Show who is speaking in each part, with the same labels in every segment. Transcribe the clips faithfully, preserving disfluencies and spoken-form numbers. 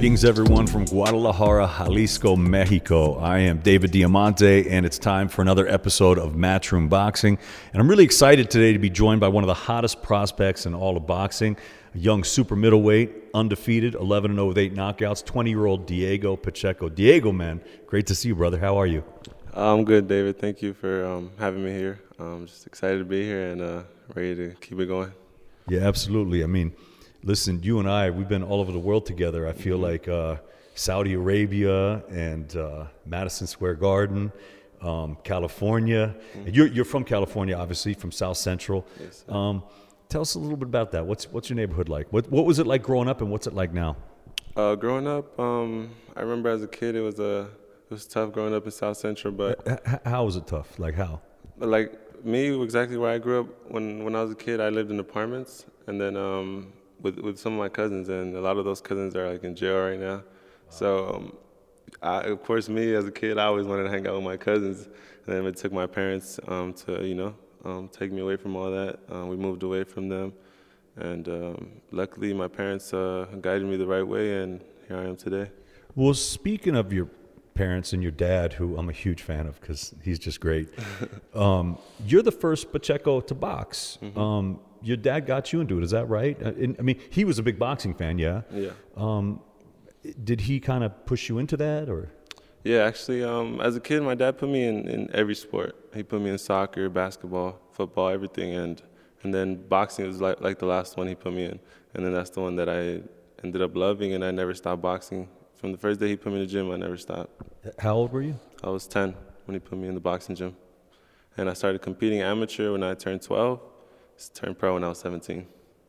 Speaker 1: Greetings, everyone, from Guadalajara, Jalisco, Mexico. I am David Diamante, and it's time for another episode of Matchroom Boxing. And I'm really excited today to be joined by one of the hottest prospects in all of boxing, a young super middleweight, undefeated, eleven and oh with eight knockouts, twenty-year-old Diego Pacheco. Diego, man, great to see you, brother. How are you?
Speaker 2: I'm good, David. Thank you for um, having me here. I'm just excited to be here and uh, ready to keep it going.
Speaker 1: Yeah, absolutely. I mean, listen, you and I, we've been all over the world together. I feel mm-hmm. like uh, Saudi Arabia and uh, Madison Square Garden, um, California. Mm-hmm. And you're you're from California, obviously, from South Central.
Speaker 2: Yes,
Speaker 1: um, tell us a little bit about that. What's what's your neighborhood like? What what was it like growing up, and what's it like now?
Speaker 2: Uh, growing up, um, I remember as a kid, it was a it was tough growing up in South Central. But
Speaker 1: H- how was it tough? Like how?
Speaker 2: Like me, exactly where I grew up. When when I was a kid, I lived in apartments, and then. Um, With, with some of my cousins, and a lot of those cousins are like in jail right now. Wow. So, um, I, of course, me as a kid, I always wanted to hang out with my cousins, and then it took my parents um, to, you know, um, take me away from all that. Um, we moved away from them, and um, luckily, my parents uh, guided me the right way, and here I am today.
Speaker 1: Well, speaking of your parents and your dad, who I'm a huge fan of because he's just great, um, you're the first Pacheco to box. Mm-hmm. Um, Your dad got you into it, is that right? I mean, he was a big boxing fan, yeah?
Speaker 2: Yeah.
Speaker 1: Um, did he kind of push you into that, or?
Speaker 2: Yeah, actually, um, as a kid, my dad put me in, in every sport. He put me in soccer, basketball, football, everything, and and then boxing was like, like the last one he put me in. And then that's the one that I ended up loving, and I never stopped boxing. From the first day he put me in the gym, I never stopped.
Speaker 1: How old were you?
Speaker 2: I was ten when he put me in the boxing gym. And I started competing amateur when I turned twelve. Turned pro when I was seventeen.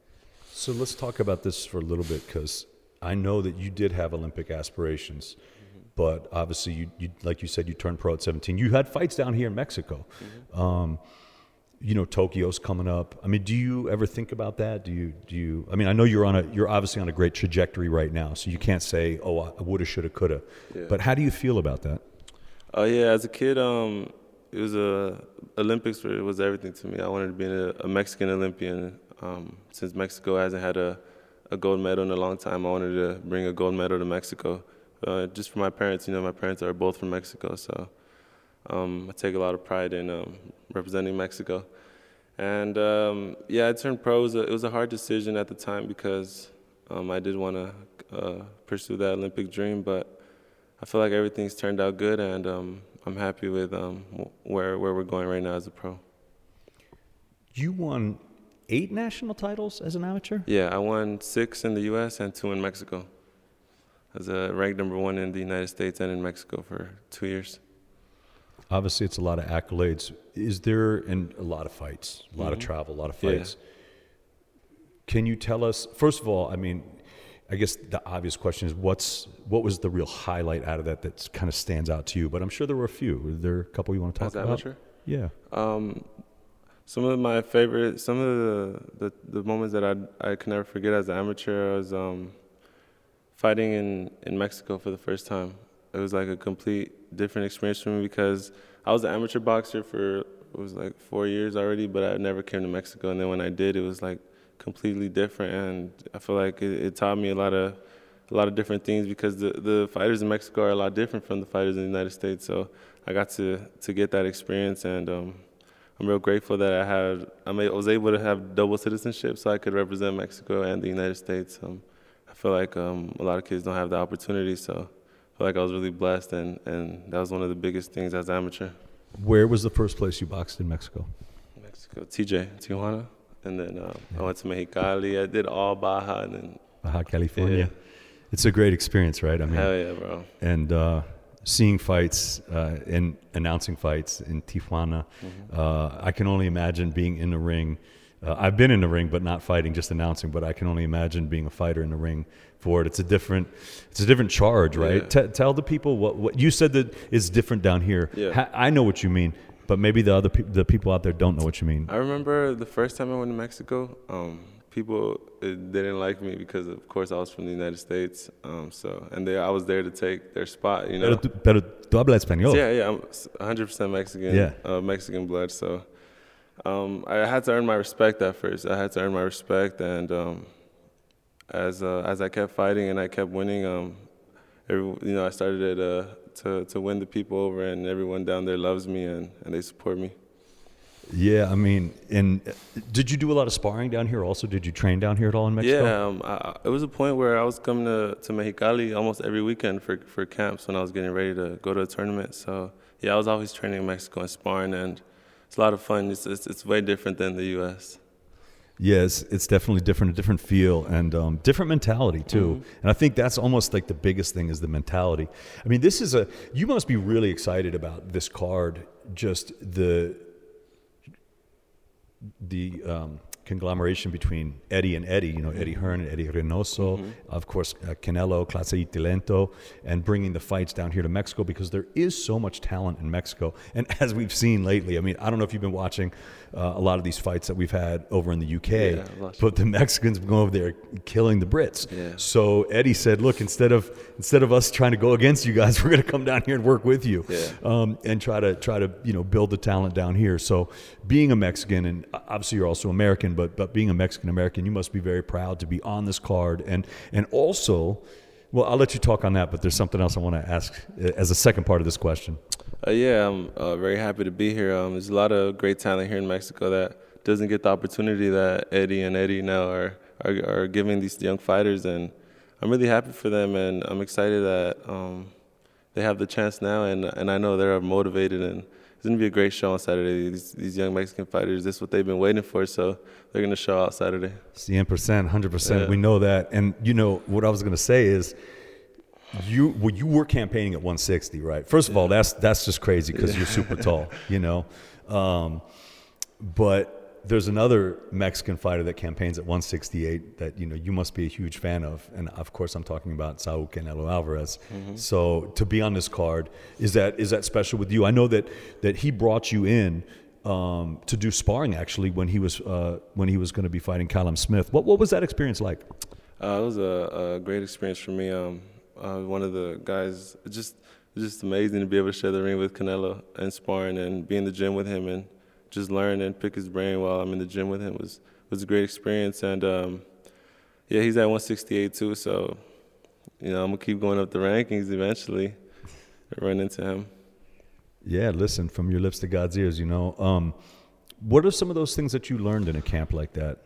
Speaker 1: So let's talk about this for a little bit, because I know that you did have Olympic aspirations, mm-hmm. but obviously, you, you like you said, you turned pro at seventeen. You had fights down here in Mexico. Mm-hmm. Um, you know, Tokyo's coming up. I mean, do you ever think about that? Do you? Do you? I mean, I know you're on a you're obviously on a great trajectory right now, so you can't say, oh, I woulda, shoulda, coulda. Yeah. But how do you feel about that?
Speaker 2: Oh uh, yeah, as a kid, um. It was a Olympics. It was everything to me. I wanted to be a, a Mexican Olympian. Um, since Mexico hasn't had a, a gold medal in a long time, I wanted to bring a gold medal to Mexico. Uh, just for my parents, you know, my parents are both from Mexico, so um, I take a lot of pride in um, representing Mexico. And um, yeah, I turned pro. It was, a, it was a hard decision at the time because um, I did want to uh, pursue that Olympic dream, but I feel like everything's turned out good, and um, I'm happy with um, where where we're going right now as a pro.
Speaker 1: You won eight national titles as an amateur?
Speaker 2: Yeah, I won six in the U S and two in Mexico. As a ranked number one in the United States and in Mexico for two years.
Speaker 1: Obviously, it's a lot of accolades. Is there, and a lot of fights, a lot mm-hmm. of travel, a lot of fights. Yeah. Can you tell us, first of all, I mean, I guess the obvious question is, what's what was the real highlight out of that that kind of stands out to you? But I'm sure there were a few. Were there a couple you want to talk
Speaker 2: As
Speaker 1: about?
Speaker 2: Amateur?
Speaker 1: Yeah.
Speaker 2: Um, some of my favorite, some of the, the, the moments that I I can never forget as an amateur was um, fighting in, in Mexico for the first time. It was like a complete different experience for me because I was an amateur boxer for, it was like four years already, but I never came to Mexico. And then when I did, it was like completely different, and I feel like it, it taught me a lot of a lot of different things because the, the fighters in Mexico are a lot different from the fighters in the United States. So I got to, to get that experience, and um, I'm real grateful that I had I, may, I was able to have double citizenship so I could represent Mexico and the United States. Um, I feel like um, a lot of kids don't have the opportunity, so I feel like I was really blessed, and, and that was one of the biggest things as an amateur.
Speaker 1: Where was the first place you boxed in Mexico?
Speaker 2: Mexico, T J, Tijuana. And then um, yeah. I went to Mexicali. I did all Baja. And then
Speaker 1: Baja California. Yeah. It's a great experience, right? I mean,
Speaker 2: hell yeah, bro.
Speaker 1: And uh, seeing fights uh, and announcing fights in Tijuana, mm-hmm. uh, I can only imagine being in the ring. Uh, I've been in the ring, but not fighting, just announcing. But I can only imagine being a fighter in the ring for it. It's a different, it's a different charge, right?
Speaker 2: Yeah.
Speaker 1: T- tell the people what, what you said that is different down here.
Speaker 2: Yeah.
Speaker 1: Ha- I know what you mean. But maybe the other pe- the people out there don't know what you mean.
Speaker 2: I remember the first time I went to Mexico, um, people it didn't like me because, of course, I was from the United States. Um, so and they, I was there to take their spot, you know.
Speaker 1: Pero, tú- pero tú hablas español.
Speaker 2: So yeah, yeah, I'm one hundred percent Mexican,
Speaker 1: Yeah.
Speaker 2: uh, Mexican blood. So um, I had to earn my respect at first. I had to earn my respect, and um, as uh, as I kept fighting and I kept winning, um, every, you know, I started it uh, to to win the people over, and everyone down there loves me and, and they support me.
Speaker 1: Yeah, I mean, and did you do a lot of sparring down here also? Did you train down here at all in Mexico?
Speaker 2: Yeah, um, I, it was a point where I was coming to, to Mexicali almost every weekend for, for camps when I was getting ready to go to a tournament. So, yeah, I was always training in Mexico and sparring, and it's a lot of fun. It's, it's, it's way different than the U S.
Speaker 1: Yes, it's definitely different, a different feel and um, different mentality too. Mm-hmm. And I think that's almost like the biggest thing is the mentality. I mean, this is a, you must be really excited about this card, just the, the um, conglomeration between Eddie and Eddie, you know, Eddie Hearn and Eddie Reynoso, mm-hmm. of course, uh, Canelo, Clase y Talento, and bringing the fights down here to Mexico because there is so much talent in Mexico. And as we've seen lately, I mean, I don't know if you've been watching uh, a lot of these fights that we've had over in the U K,
Speaker 2: yeah,
Speaker 1: but the Mexicans go over there killing the Brits.
Speaker 2: Yeah.
Speaker 1: So Eddie said, look, instead of instead of us trying to go against you guys, we're going to come down here and work with you
Speaker 2: yeah.
Speaker 1: um, and try to try to, you know, build the talent down here. So being a Mexican, and obviously you're also American, but but being a Mexican American, you must be very proud to be on this card. And and also, well, I'll let you talk on that, but there's something else I want to ask as a second part of this question.
Speaker 2: Uh, yeah, I'm uh, very happy to be here. Um, there's a lot of great talent here in Mexico that doesn't get the opportunity that Eddie and Eddie now are, are, are giving these young fighters, and I'm really happy for them, and I'm excited that um, they have the chance now, and and I know they're motivated, and it's going to be a great show on Saturday. These, these young Mexican fighters, this is what they've been waiting for, so they're going to show out Saturday.
Speaker 1: one hundred percent, one hundred percent.
Speaker 2: Yeah.
Speaker 1: We know that. And, you know, what I was going to say is, you well, you were campaigning at one sixty, right? First of all, that's that's just crazy because yeah. you're super tall, you know. Um, but there's another Mexican fighter that campaigns at one sixty-eight that, you know, you must be a huge fan of. And, of course, I'm talking about Saul Canelo Alvarez. Mm-hmm. So to be on this card, is that is that special with you? I know that, that he brought you in um, to do sparring, actually, when he was uh, when he was going to be fighting Callum Smith. What, what was that experience like?
Speaker 2: Uh, it was a, a great experience for me. Um, Uh, one of the guys, just just amazing to be able to share the ring with Canelo and sparring and be in the gym with him and just learn and pick his brain while I'm in the gym with him was was a great experience. And um, yeah, he's at one sixty-eight too, so you know I'm gonna keep going up the rankings eventually and run into him.
Speaker 1: Yeah, listen, from your lips to God's ears, you know. Um, what are some of those things that you learned in a camp like that?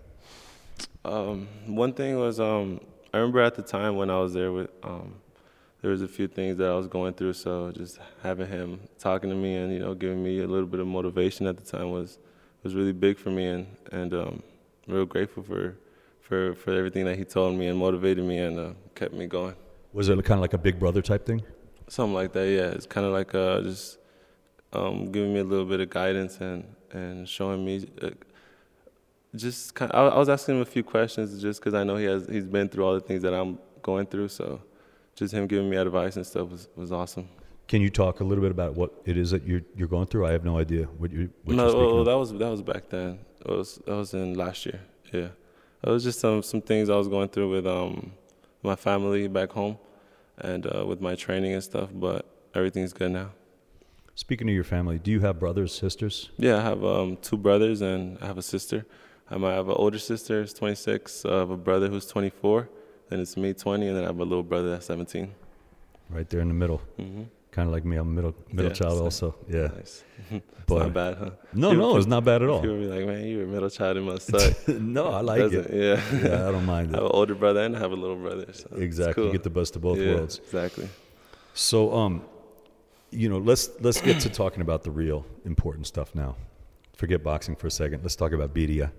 Speaker 2: Um, one thing was. Um, I remember at the time when I was there, with um, there was a few things that I was going through. So just having him talking to me and you know giving me a little bit of motivation at the time was was really big for me, and and um, I'm real grateful for for for everything that he told me and motivated me and uh, kept me going.
Speaker 1: Was it kind of like a big brother type thing?
Speaker 2: Something like that, yeah. It's kind of like uh, just um, giving me a little bit of guidance and and showing me. Uh, Just kind of, I was asking him a few questions just because I know he has he's been through all the things that I'm going through. So just him giving me advice and stuff was, was awesome.
Speaker 1: Can you talk a little bit about what it is that you're you're going through? I have no idea what you. What
Speaker 2: no,
Speaker 1: you're speaking
Speaker 2: well,
Speaker 1: of.
Speaker 2: that was that was back then. It was that was in last year. Yeah, it was just some some things I was going through with um my family back home, and uh, with my training and stuff. But everything's good now.
Speaker 1: Speaking of your family, do you have brothers, sisters?
Speaker 2: Yeah, I have um, two brothers and I have a sister. I might have an older sister who's twenty-six, I have a brother who's twenty-four, then it's me, twenty, and then I have a little brother that's seventeen.
Speaker 1: Right there in the middle.
Speaker 2: Mm-hmm.
Speaker 1: Kind of like me, I'm a middle middle
Speaker 2: yeah,
Speaker 1: child
Speaker 2: so,
Speaker 1: also. Yeah.
Speaker 2: Nice. It's
Speaker 1: but,
Speaker 2: not bad, huh?
Speaker 1: No,
Speaker 2: people,
Speaker 1: no, it's not bad at all.
Speaker 2: People be like, man, you're a middle child, it must suck.
Speaker 1: No, I like
Speaker 2: Doesn't,
Speaker 1: it.
Speaker 2: Yeah.
Speaker 1: Yeah, I don't mind it.
Speaker 2: I have an older brother and I have a little brother. So
Speaker 1: exactly.
Speaker 2: cool.
Speaker 1: You get the best of both
Speaker 2: yeah,
Speaker 1: worlds.
Speaker 2: Exactly.
Speaker 1: So, um, you know, let's let's get to talking about the real important stuff now. Forget boxing for a second. Let's talk about Birria.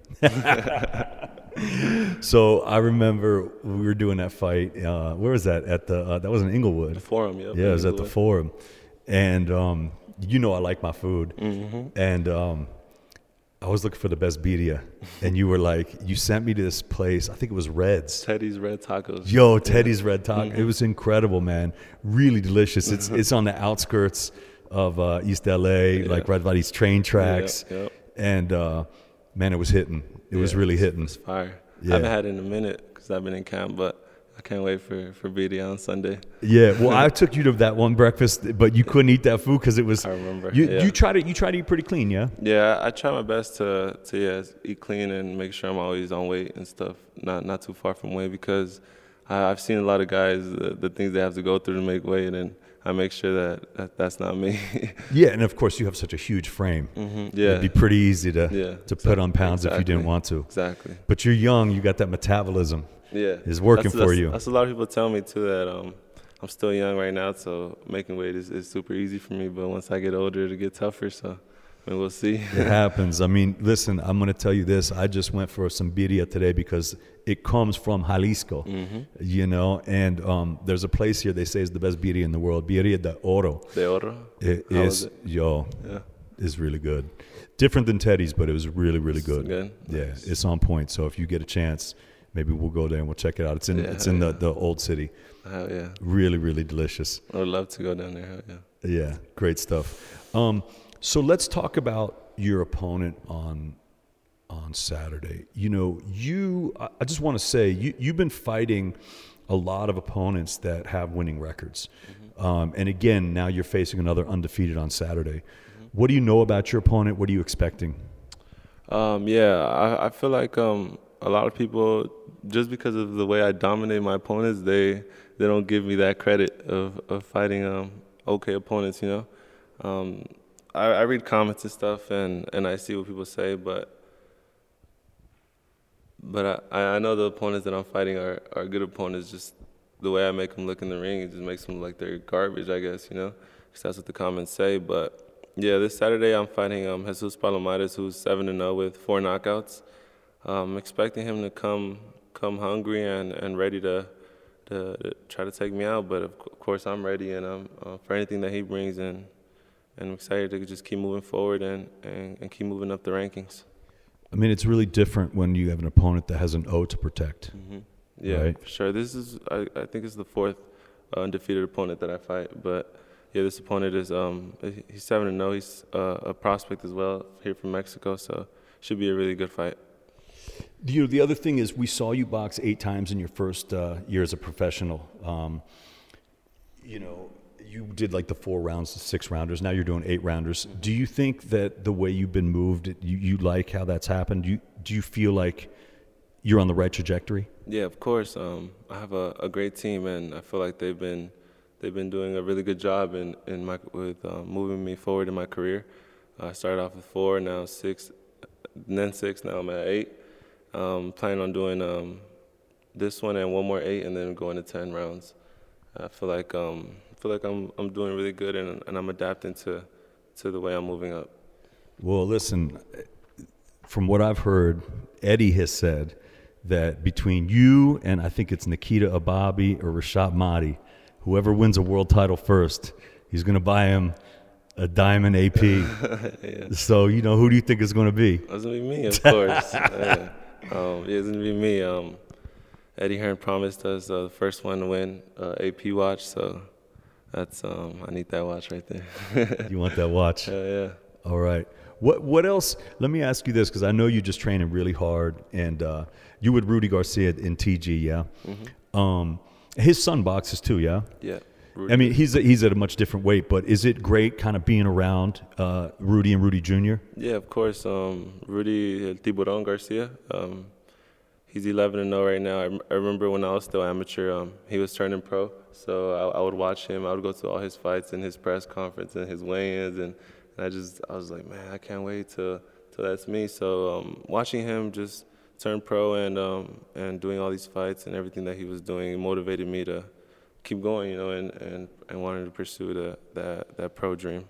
Speaker 1: So I remember we were doing that fight. Uh, where was that? At the uh, that was in Inglewood.
Speaker 2: The Forum, yeah.
Speaker 1: Yeah, it was at the Forum, and um, you know I like my food,
Speaker 2: mm-hmm.
Speaker 1: and um, I was looking for the best birria, and you were like, you sent me to this place. I think it was Red's.
Speaker 2: Teddy's Red Tacos.
Speaker 1: Yo, Teddy's yeah. Red Taco.
Speaker 2: Mm-hmm.
Speaker 1: It was incredible, man. Really delicious. It's it's on the outskirts of uh, East L A, yeah. like right by these train tracks,
Speaker 2: yeah, yeah.
Speaker 1: and uh, man, it was hitting. It yeah, was really hitting.
Speaker 2: It's fire.
Speaker 1: Yeah.
Speaker 2: I haven't had it in a minute because I've been in camp, but I can't wait for, for birria on Sunday.
Speaker 1: Yeah, well, I took you to that one breakfast, but you couldn't eat that food because it was.
Speaker 2: I remember.
Speaker 1: You
Speaker 2: yeah.
Speaker 1: you try to you try to eat pretty clean, yeah.
Speaker 2: Yeah, I try my best to to yeah eat clean and make sure I'm always on weight and stuff, not not too far from weight because I, I've seen a lot of guys, the, the things they have to go through to make weight, and I make sure that, that that's not me.
Speaker 1: Yeah, and of course you have such a huge frame.
Speaker 2: Mm-hmm. Yeah.
Speaker 1: It'd be pretty easy to
Speaker 2: Yeah,
Speaker 1: to put on pounds
Speaker 2: exactly.
Speaker 1: if you didn't want to.
Speaker 2: Exactly.
Speaker 1: But you're young, you got that metabolism.
Speaker 2: Yeah.
Speaker 1: Is working
Speaker 2: that's,
Speaker 1: for
Speaker 2: that's,
Speaker 1: you.
Speaker 2: That's a lot of people tell me too, that um, I'm still young right now, so making weight is, is super easy for me. But once I get older, it'll get tougher. So I mean, we'll see.
Speaker 1: It happens. I mean, listen, I'm going to tell you this. I just went for some birria today because it comes from Jalisco, mm-hmm. you know, and um, there's a place here they say is the best birria in the world, Birria de Oro.
Speaker 2: De Oro?
Speaker 1: It
Speaker 2: How
Speaker 1: is,
Speaker 2: it?
Speaker 1: yo,
Speaker 2: Yeah.
Speaker 1: is really good. Different than Teddy's, but it was really, really good.
Speaker 2: Good?
Speaker 1: Yeah,
Speaker 2: Nice.
Speaker 1: it's on point. So if you get a chance, maybe we'll go there and we'll check it out. It's in
Speaker 2: Yeah,
Speaker 1: it's in
Speaker 2: yeah.
Speaker 1: the, the old city.
Speaker 2: Hell yeah.
Speaker 1: Really, really delicious.
Speaker 2: I would love to go down there. Hell yeah.
Speaker 1: Yeah, great stuff. Um, so let's talk about your opponent on on Saturday. You know, you I I just want to say you you've been fighting a lot of opponents that have winning records. Mm-hmm. Um, and again, now you're facing another undefeated on Saturday. Mm-hmm. What do you know about your opponent? What are you expecting?
Speaker 2: Um, yeah, I, I feel like um, a lot of people, just because of the way I dominate my opponents, they they don't give me that credit of, of fighting um, okay opponents, you know. Um, I, I read comments and stuff, and, and I see what people say, but but I, I know the opponents that I'm fighting are, are good opponents. Just the way I make them look in the ring, it just makes them look like they're garbage, I guess, you know, because that's what the comments say. But yeah, this Saturday I'm fighting um, Jesus Palomares, who's seven and zero with four knockouts. I'm expecting him to come come hungry and, and ready to, to to try to take me out. But of course I'm ready, and I'm uh, for anything that he brings, and and I'm excited to just keep moving forward and, and, and keep moving up the rankings.
Speaker 1: I mean, it's really different when you have an opponent that has an O to protect.
Speaker 2: Mm-hmm. Yeah,
Speaker 1: right?
Speaker 2: for sure. This is I, I think it's the fourth uh, undefeated opponent that I fight, but. Yeah, this opponent is um he's seven and zero. He's uh, a prospect as well here from Mexico, so should be a really good fight.
Speaker 1: You know, the other thing is we saw you box eight times in your first uh, year as a professional. Um, you know, you did like the four rounds, the six rounders. Now you're doing eight rounders. Mm-hmm. Do you think that the way you've been moved, you, you like how that's happened? Do you do you feel like you're on the right trajectory?
Speaker 2: Yeah, of course. Um, I have a, a great team, and I feel like they've been. They've been doing a really good job in, in my, with um, moving me forward in my career. Uh, I started off with four, now six, and then six, now I'm at eight. Um, planning on doing um, this one and one more eight, and then going to ten rounds. I feel like um, I feel like I'm I'm doing really good, and and I'm adapting to to the way I'm moving up.
Speaker 1: Well, listen, from what I've heard, Eddie has said that between you and I think it's Nikita Ababi or Rashad Mahdi, whoever wins a world title first, he's going to buy him a diamond A P. Yeah. So, you know, who do you think is going to be?
Speaker 2: It's going to be me, of course. yeah. Um, yeah, it's going to be me. Um, Eddie Hearn promised us uh, the first one to win uh, A P watch, so that's um, I need that watch right there.
Speaker 1: You want that watch?
Speaker 2: Yeah, yeah.
Speaker 1: All right. What what else? Let me ask you this, because I know you just training really hard, and uh, you with Rudy Garcia in T G, yeah? Mm-hmm. Um, his son boxes too, yeah?
Speaker 2: Yeah. Rudy.
Speaker 1: I mean, he's a, he's at a much different weight, but is it great kind of being around uh, Rudy and Rudy Junior?
Speaker 2: Yeah, of course. Um, Rudy El Tiburon Garcia, um, he's eleven and oh right now. I, I remember when I was still amateur, um, he was turning pro, so I, I would watch him. I would go to all his fights and his press conference and his weigh-ins, and, and I just I was like, man, I can't wait till till that's me. So um, watching him just turn pro and um, and doing all these fights and everything that he was doing motivated me to keep going, you know, and, and, and wanted to pursue the, that that pro dream.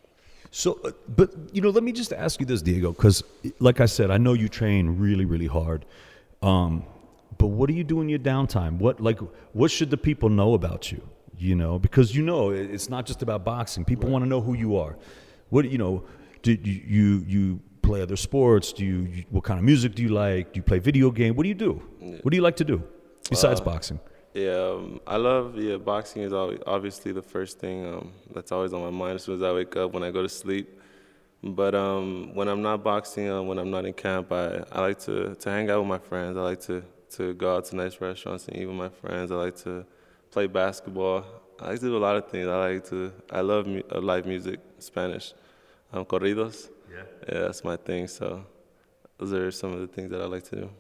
Speaker 1: So, uh, but, you know, let me just ask you this, Diego, because like I said, I know you train really, really hard. Um, but what do you do in your downtime? What, like, what should the people know about you? You know, because, you know, it's not just about boxing. People
Speaker 2: Right.
Speaker 1: want to know who you are. What, you know, do you, you, you play other sports? Do you, you, what kind of music do you like? Do you play video game? What do you do?
Speaker 2: Yeah.
Speaker 1: What do you like to do besides
Speaker 2: Uh,
Speaker 1: boxing?
Speaker 2: Yeah, um, I love, yeah, boxing is always, obviously the first thing um, that's always on my mind as soon as I wake up, when I go to sleep. But um, when I'm not boxing, uh, when I'm not in camp, I, I like to, to hang out with my friends. I like to, to go out to nice restaurants and eat with my friends. I like to play basketball. I like to do a lot of things. I like to, I love mu- uh, live music, Spanish, um, corridos.
Speaker 1: Yeah.
Speaker 2: Yeah, that's my thing. So those are some of the things that I like to do.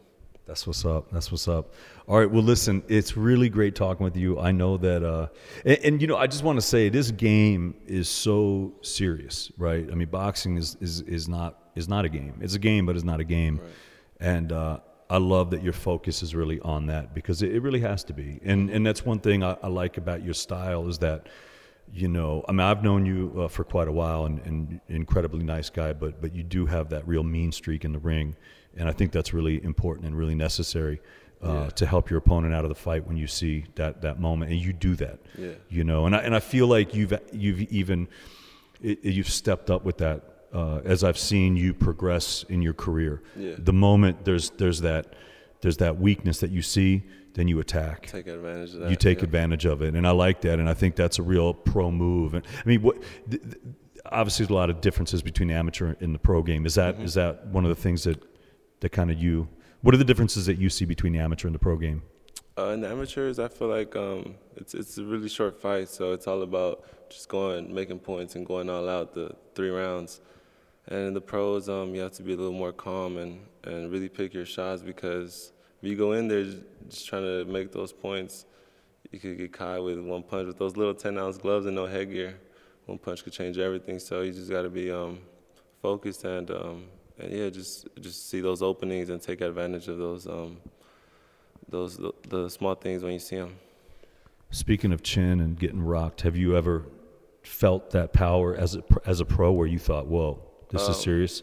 Speaker 1: That's what's up. That's what's up. All right. Well, listen, it's really great talking with you. I know that, uh, and, and you know, I just want to say this game is so serious, right? I mean, boxing is is is not is not a game. It's a game, but it's not a game. Right. And uh, I love that your focus is really on that, because it, it really has to be. And and that's one thing I, I like about your style is that, you know, I mean, I've known you uh, for quite a while, and, and incredibly nice guy, but but you do have that real mean streak in the ring. And I think that's really important and really necessary uh, yeah. to help your opponent out of the fight when you see that, that moment, and you do that. Yeah. You know, and I and I feel like you've you've even it, you've stepped up with that uh, as I've seen you progress in your career. Yeah. The moment there's there's that there's that weakness that you see, then you attack.
Speaker 2: Take advantage of that.
Speaker 1: You take
Speaker 2: yeah.
Speaker 1: advantage of it, and I like that, and I think that's a real pro move. And I mean, what. Th- th- obviously, there's a lot of differences between the amateur and the pro game. Is that mm-hmm. is that one of the things that that kind of you, what are the differences that you see between the amateur and the pro game?
Speaker 2: Uh, in the amateurs, I feel like um, it's it's a really short fight, so it's all about just going, making points and going all out the three rounds. And in the pros, um, you have to be a little more calm and, and really pick your shots, because if you go in there just, just trying to make those points, you could get caught with one punch. With those little ten-ounce gloves and no headgear, one punch could change everything. So you just got to be um, focused and um, And yeah, just just see those openings and take advantage of those um, those the, the small things when you see them.
Speaker 1: Speaking of chin and getting rocked, have you ever felt that power as a as a pro where you thought, "Whoa, this um, is serious"?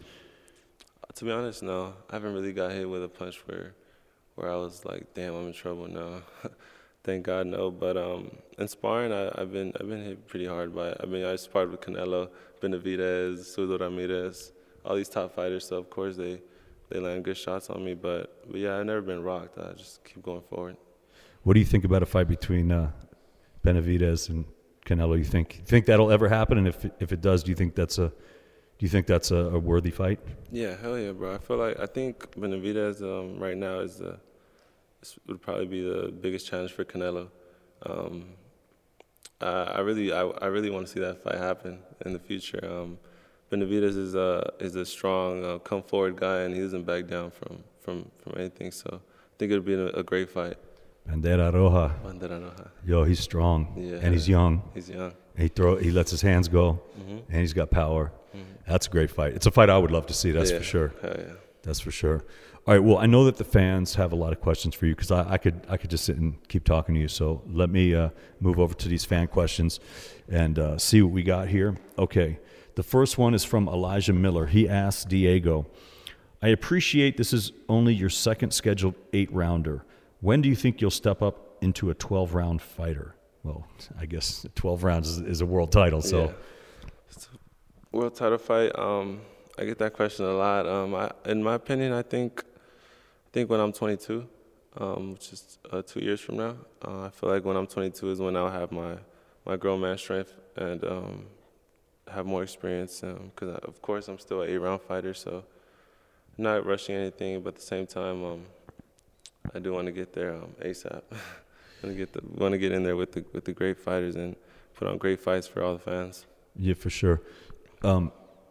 Speaker 2: To be honest, no. I haven't really got hit with a punch where where I was like, "Damn, I'm in trouble." No, thank God, no. But um, in sparring, I, I've been I've been hit pretty hard by it. I mean, I sparred with Canelo, Benavidez, Sudo Ramirez, all these top fighters, so of course they, they land good shots on me. But, but yeah, I've never been rocked. I just keep going forward.
Speaker 1: What do you think about a fight between uh, Benavidez and Canelo? You think think that'll ever happen? And if if it does, do you think that's a do you think that's a, a worthy fight?
Speaker 2: Yeah, hell yeah, bro. I feel like I think Benavidez um, right now is the would probably be the biggest challenge for Canelo. Um, I, I really I, I really want to see that fight happen in the future. Um, Benavidez is a is a strong, uh, come forward guy, and he doesn't back down from, from, from anything. So I think it'll be a, a great fight.
Speaker 1: Bandera Roja.
Speaker 2: Bandera Roja.
Speaker 1: Yo, he's strong,
Speaker 2: yeah,
Speaker 1: and he's young.
Speaker 2: He's young.
Speaker 1: He throw he lets his hands go, mm-hmm. and he's got power. Mm-hmm. That's a great fight. It's a fight I would love to see. That's
Speaker 2: yeah.
Speaker 1: for sure.
Speaker 2: Hell yeah.
Speaker 1: That's for sure. All right. Well, I know that the fans have a lot of questions for you, because I, I could I could just sit and keep talking to you. So let me uh, move over to these fan questions and uh, see what we got here. Okay. The first one is from Elijah Miller. He asks Diego, I appreciate this is only your second scheduled eight-rounder. When do you think you'll step up into a twelve-round fighter? Well, I guess twelve rounds is, is a world title, so.
Speaker 2: Yeah. It's a world title fight, um, I get that question a lot. Um, I, in my opinion, I think I think when I'm twenty-two, um, which is uh, two years from now, uh, I feel like when I'm twenty-two is when I'll have my, my grown man strength and um, have more experience, because um, of course I'm still an eight-round fighter, so I'm not rushing anything, but at the same time, um, I do want to get there um, ASAP. want to get the, want to get in there with the with the great fighters and put on great fights for all the fans.
Speaker 1: Yeah, for sure. Um,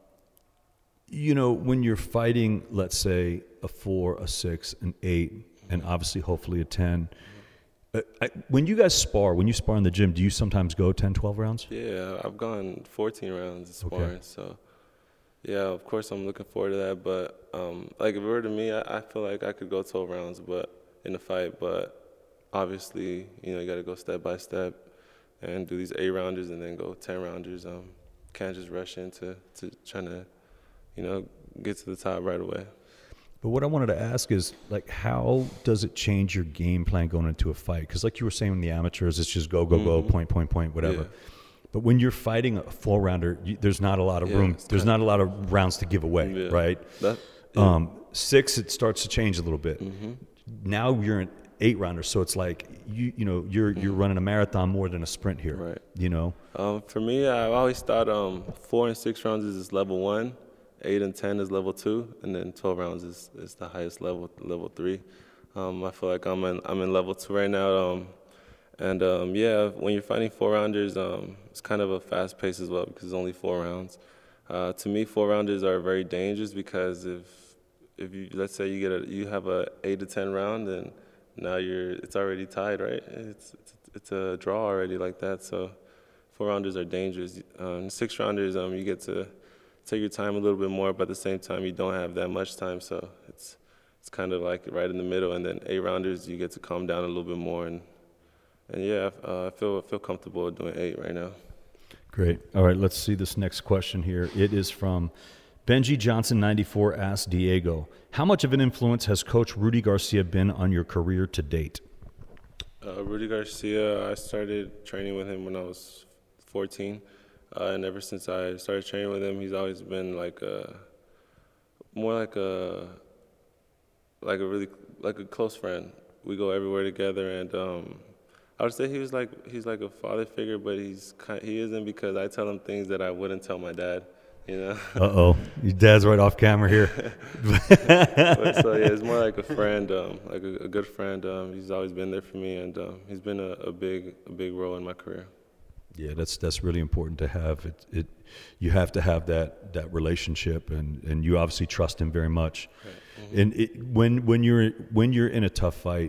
Speaker 1: you know, when you're fighting, let's say a four, a six, an eight, and obviously hopefully a ten. I, when you guys spar, when you spar in the gym, do you sometimes go ten, twelve rounds?
Speaker 2: Yeah, I've gone fourteen rounds of sparring. Okay. So, yeah, of course I'm looking forward to that. But, um, like, if it were to me, I, I feel like I could go twelve rounds but in a fight. But obviously, you know, you got to go step by step and do these eight-rounders and then go ten-rounders. Um, can't just rush into to trying to, you know, get to the top right away.
Speaker 1: But what I wanted to ask is, like, how does it change your game plan going into a fight? Because like you were saying in the amateurs, it's just go, go, mm-hmm. go, point, point, point, whatever. Yeah. But when you're fighting a four-rounder, you, there's not a lot of yeah, room. There's not a lot of rounds to give away, yeah. right? That, yeah. um, six, it starts to change a little bit. Mm-hmm. Now you're an eight-rounder, so it's like, you you know, you're mm-hmm. you're running a marathon more than a sprint here,
Speaker 2: right?
Speaker 1: You know?
Speaker 2: Um, for me, I've always thought um, four and six rounds is level one. Eight and ten is level two, and then twelve rounds is, is the highest level, level three. Um, I feel like I'm in I'm in level two right now, um, and um, yeah, when you're fighting four rounders, um, it's kind of a fast pace as well because it's only four rounds. Uh, to me, four rounders are very dangerous because if if you let's say you get a you have a eight to ten round, and now you're it's already tied, right? It's it's, it's a draw already like that. So four rounders are dangerous. Um, six rounders, um, you get to take your time a little bit more, but at the same time, you don't have that much time. So it's it's kind of like right in the middle. And then eight rounders, you get to calm down a little bit more. And and yeah, uh, I feel I feel comfortable doing eight right now.
Speaker 1: Great. All right, let's see this next question here. It is from Benji Johnson ninety-four asks Diego, how much of an influence has Coach Rudy Garcia been on your career to date?
Speaker 2: Uh, Rudy Garcia, I started training with him when I was fourteen, uh, and ever since I started training with him, he's always been like a, more like a, like a really, like a close friend. We go everywhere together, and um, I would say he was like, he's like a father figure, but he's kind, he isn't, because I tell him things that I wouldn't tell my dad. You know.
Speaker 1: Uh-oh. Your dad's right off camera here.
Speaker 2: But, so, yeah, it's more like a friend, um, like a, a good friend. Um, he's always been there for me, and um, he's been a, a big a big role in my career.
Speaker 1: Yeah, that's that's really important to have. It, it you have to have that that relationship, and, and you obviously trust him very much. Right. Mm-hmm. And it, when when you're when you're in a tough fight,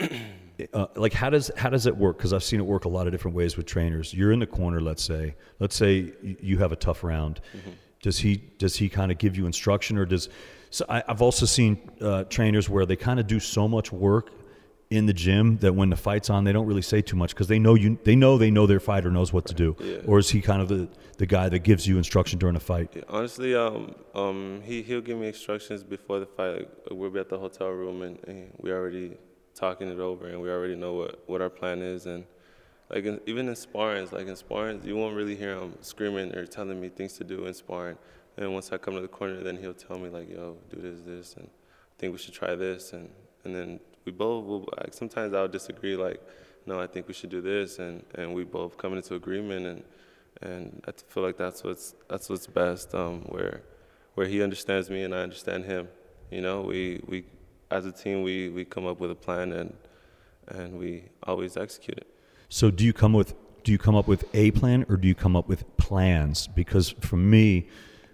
Speaker 1: Uh, like how does how does it work? Because I've seen it work a lot of different ways with trainers. You're in the corner, let's say. Let's say you have a tough round. Mm-hmm. Does he does he kind of give you instruction, or does? So I, I've also seen uh, trainers where they kind of do so much work in the gym that when the fight's on, they don't really say too much because they know you. They know they know their fighter knows what to do. Yeah. Or is he kind of the, the guy that gives you instruction during a fight?
Speaker 2: Yeah, honestly, um, um, he he'll give me instructions before the fight. Like, we'll be at the hotel room, and, and we already talking it over, and we already know what, what our plan is. And like in, even in sparring, like in sparring, you won't really hear him screaming or telling me things to do in sparring. And once I come to the corner, then he'll tell me like, "Yo, do this, this, and I think we should try this." And and then we both will. Like, sometimes I'll disagree, like, "No, I think we should do this," and, and we both come into agreement. And and I feel like that's what's that's what's best. Um, where where he understands me and I understand him. You know, we we. As a team, we, we come up with a plan, and and we always execute it.
Speaker 1: So do you come with do you come up with a plan, or do you come up with plans? Because for me,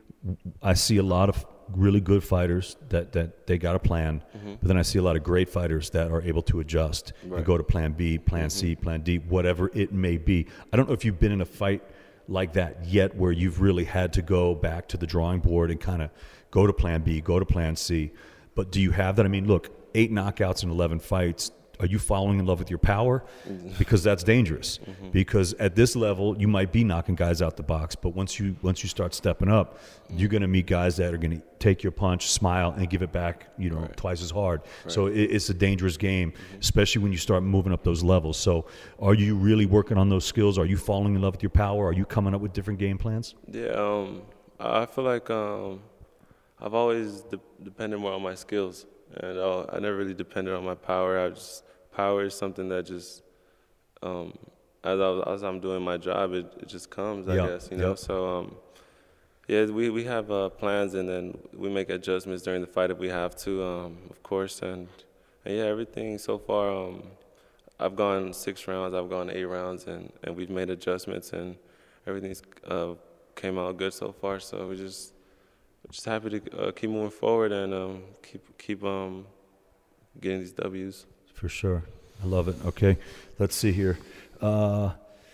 Speaker 1: I see a lot of really good fighters that, that they got a plan, mm-hmm. but then I see a lot of great fighters that are able to adjust right. and go to plan B, plan mm-hmm. C, plan D, whatever it may be. I don't know if you've been in a fight like that yet, where you've really had to go back to the drawing board and kind of go to plan B, go to plan C. But do you have that? I mean, look, eight knockouts in eleven fights. Are you falling in love with your power? Because that's dangerous. Mm-hmm. Because at this level, you might be knocking guys out the box, but once you once you start stepping up, mm-hmm. you're going to meet guys that are going to take your punch, smile, and give it back, you know, right. twice as hard. Right. So it, it's a dangerous game, mm-hmm. especially when you start moving up those levels. So are you really working on those skills? Are you falling in love with your power? Are you coming up with different game plans?
Speaker 2: Yeah, um, I feel like um, I've always de- depended more on my skills, and uh, I never really depended on my power. I just power is something that just, um, as, I, as I'm doing my job, it, it just comes, I yep. guess, you know. Yep. So, um, yeah, we we have uh, plans, and then we make adjustments during the fight if we have to, um, of course. And, and yeah, everything so far, um, I've gone six rounds, I've gone eight rounds, and, and we've made adjustments, and everything's uh, came out good so far. So we're just just happy to uh, keep moving forward and um, keep keep um, getting these W's.
Speaker 1: For sure. I love it. Okay. Let's see here. Uh,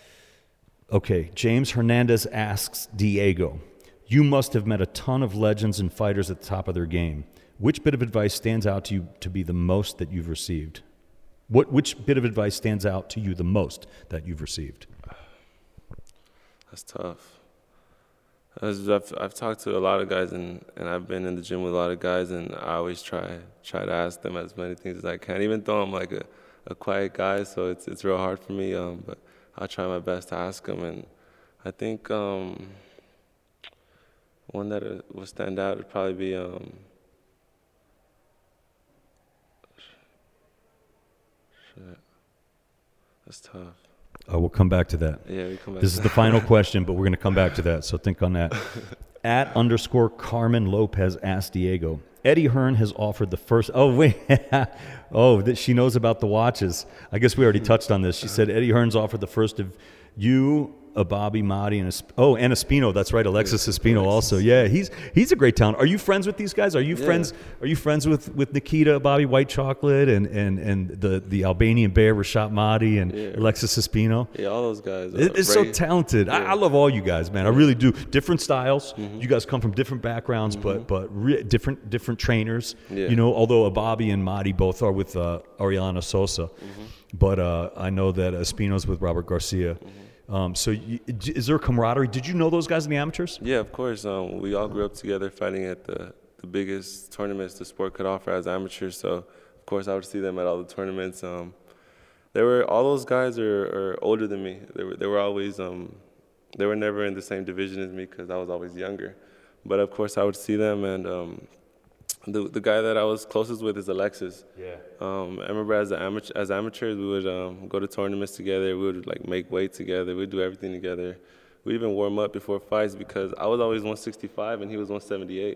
Speaker 1: okay. James Hernandez asks Diego, you must have met a ton of legends and fighters at the top of their game. Which bit of advice stands out to you to be the most that you've received? What Which bit of advice stands out to you the most that you've received?
Speaker 2: That's tough. As I've, I've talked to a lot of guys, and, and I've been in the gym with a lot of guys, and I always try try to ask them as many things as I can, even though I'm like a, a quiet guy, so it's it's real hard for me, um, but I'll try my best to ask them. And I think um, one that will stand out would probably be, um, shit, that's tough.
Speaker 1: Uh, we'll come back to that.
Speaker 2: Yeah, we come back.
Speaker 1: This is the final question, but we're going to come back to that, so think on that. At underscore Carmen Lopez asked Diego, Eddie Hearn has offered the first. Oh, wait. oh, that she knows about the watches. I guess we already touched on this. She said Eddie Hearn's offered the first of you a Bobby, Marty, and a, oh, and Espino. That's right, Alexis Espino
Speaker 2: Alexis.
Speaker 1: also. Yeah, he's he's a great talent. Are you friends with these guys? Are you
Speaker 2: Yeah.
Speaker 1: friends? Are you friends with, with Nikita, Bobby White Chocolate, and, and, and the, the Albanian Bear, Rashad Marty, and
Speaker 2: Yeah.
Speaker 1: Alexis Espino?
Speaker 2: Yeah, all those guys.
Speaker 1: It-
Speaker 2: uh,
Speaker 1: It's so
Speaker 2: Ray-
Speaker 1: talented. I,
Speaker 2: Yeah.
Speaker 1: I love all you guys, man. I really do. Different styles.
Speaker 2: Mm-hmm.
Speaker 1: You guys come from different backgrounds, but but re- different different trainers.
Speaker 2: Yeah.
Speaker 1: You know, although Bobby and Marty both are with uh, Ariana Sosa,
Speaker 2: Mm-hmm.
Speaker 1: but uh, I know that Espino's with Robert Garcia.
Speaker 2: Mm-hmm.
Speaker 1: Um, so you, is there camaraderie? Did you know those guys in the amateurs?
Speaker 2: Yeah, of course. Um, we all grew up together fighting at the, the biggest tournaments the sport could offer as amateurs. So, of course, I would see them at all the tournaments. Um, they were all those guys are, are older than me. They were they were always um, they were never in the same division as me because I was always younger. But of course, I would see them, and um, the the guy that I was closest with is Alexis.
Speaker 1: Yeah.
Speaker 2: Um, I remember as amateur, as amateurs, we would um, go to tournaments together. We would like make weight together. We'd do everything together. We even warm up before fights because I was always one sixty-five and he was one seventy-eight.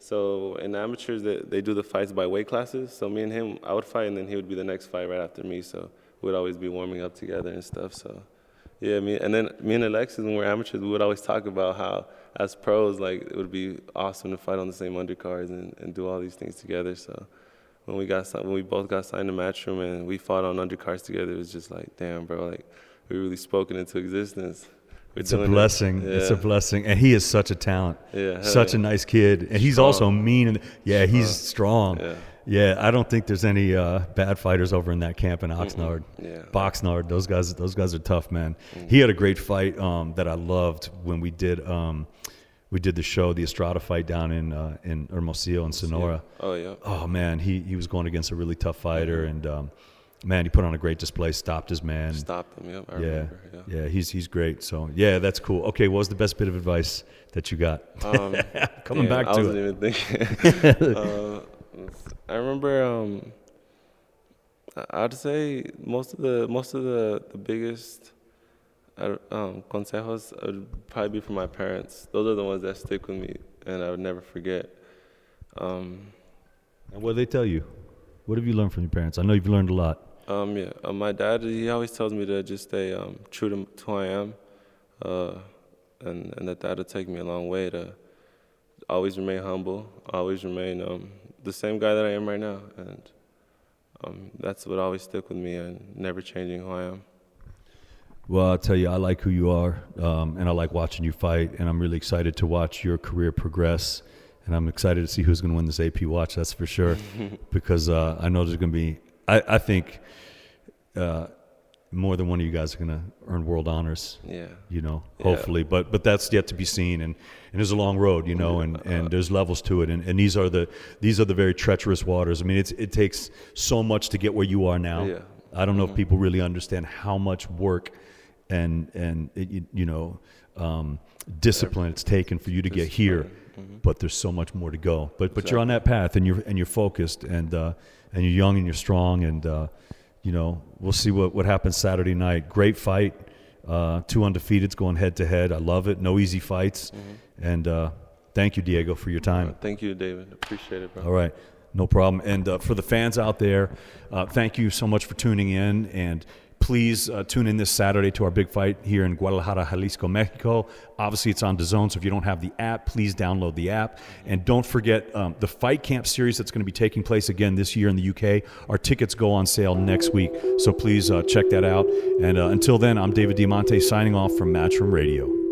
Speaker 2: So in amateurs, they, they do the fights by weight classes. So me and him, I would fight, and then he would be the next fight right after me. So we'd always be warming up together and stuff. So yeah, me and then me and Alexis, when we were amateurs, we would always talk about how as pros, like it would be awesome to fight on the same undercards and, and do all these things together. So when we got when we both got signed to Matchroom and we fought on undercards together, it was just like, damn, bro, like we really spoken into existence. We're
Speaker 1: It's a
Speaker 2: doing it.
Speaker 1: blessing. It's a
Speaker 2: Yeah.
Speaker 1: blessing, and he is such a talent.
Speaker 2: Yeah, hell
Speaker 1: such
Speaker 2: yeah.
Speaker 1: a nice kid, and he's
Speaker 2: Strong.
Speaker 1: also mean. And yeah, he's strong.
Speaker 2: Yeah.
Speaker 1: Yeah, I don't think there's any uh, bad fighters over in that camp in Oxnard.
Speaker 2: Yeah.
Speaker 1: Boxnard, those guys, those guys are tough, man. He had a great fight um, that I loved when we did um, we did the show, the Estrada fight down in uh, in Hermosillo and Sonora.
Speaker 2: Oh yeah.
Speaker 1: Oh man, he he was going against a really tough fighter, and um, man, he put on a great display, stopped his man.
Speaker 2: Stopped them. Yep. I
Speaker 1: Yeah,
Speaker 2: remember. Yeah.
Speaker 1: yeah, he's he's great. So yeah, that's cool. Okay, what was the best bit of advice that you got?
Speaker 2: Um,
Speaker 1: Coming
Speaker 2: damn,
Speaker 1: back
Speaker 2: I
Speaker 1: to
Speaker 2: wasn't
Speaker 1: it.
Speaker 2: even thinking. uh, I remember. Um, I'd say most of the most of the the biggest uh, um, consejos would probably be from my parents. Those are the ones that stick with me, and I would never forget. Um,
Speaker 1: And what do they tell you? What have you learned from your parents? I know you've learned a lot.
Speaker 2: Um, yeah, uh, my dad, he always tells me to just stay um, true to, to who I am, uh, and, and that that'll take me a long way to always remain humble, always remain um, the same guy that I am right now, and um, that's what always stick with me, and never changing who I am.
Speaker 1: Well, I'll tell you, I like who you are, um, and I like watching you fight, and I'm really excited to watch your career progress, and I'm excited to see who's going to win this A P watch, that's for sure, because uh, I know there's going to be, I, I think uh, more than one of you guys are going to earn world honors,
Speaker 2: Yeah.
Speaker 1: you know,
Speaker 2: Yeah.
Speaker 1: hopefully, but but that's yet to be seen, and, and there's a long road, you know, and, and there's levels to it, and, and these are the these are the very treacherous waters. I mean, it's it takes so much to get where you are now.
Speaker 2: Yeah.
Speaker 1: I don't know if people really understand how much work and and it, you, you know um, discipline it's taken for you to get here, but there's so much more to go. But but you're on that path, and you're and you're focused, and uh, and you're young and you're strong, and uh, you know we'll see what what happens Saturday night. Great fight, uh, two undefeateds going head to head. I love it. No easy fights, and uh, thank you, Diego, for your time.
Speaker 2: Uh, thank you, David. Appreciate it, bro.
Speaker 1: All right. No problem. And uh, for the fans out there, uh, thank you so much for tuning in. And please uh, tune in this Saturday to our big fight here in Guadalajara, Jalisco, Mexico. Obviously, it's on DAZN, so if you don't have the app, please download the app. And don't forget um, the Fight Camp series that's going to be taking place again this year in the U K. Our tickets go on sale next week, so please uh, check that out. And uh, until then, I'm David Diamante signing off from Matchroom Radio.